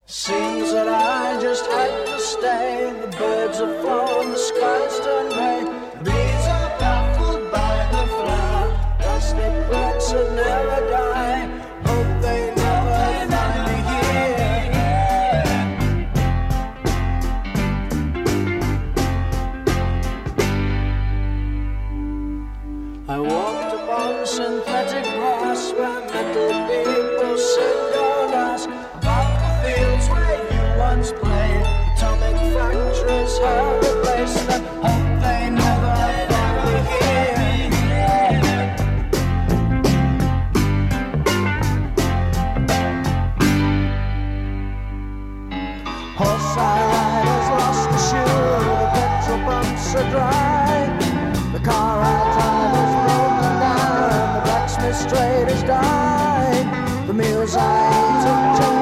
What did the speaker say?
Seems that I just had to stay. The birds have flown, the skies turn grey. Bees are baffled by the flower. Dusty plants that never die. Hope they never find me here. I walked upon synthetic grass where metal people sit don't ask about the fields where you once played. Atomic factories have replaced them. Hope they never find me here. Horse I ride has lost the shoe. The petrol pumps are dry. The car I drive is broken down. The blacksmith straight has died. The meals I eat are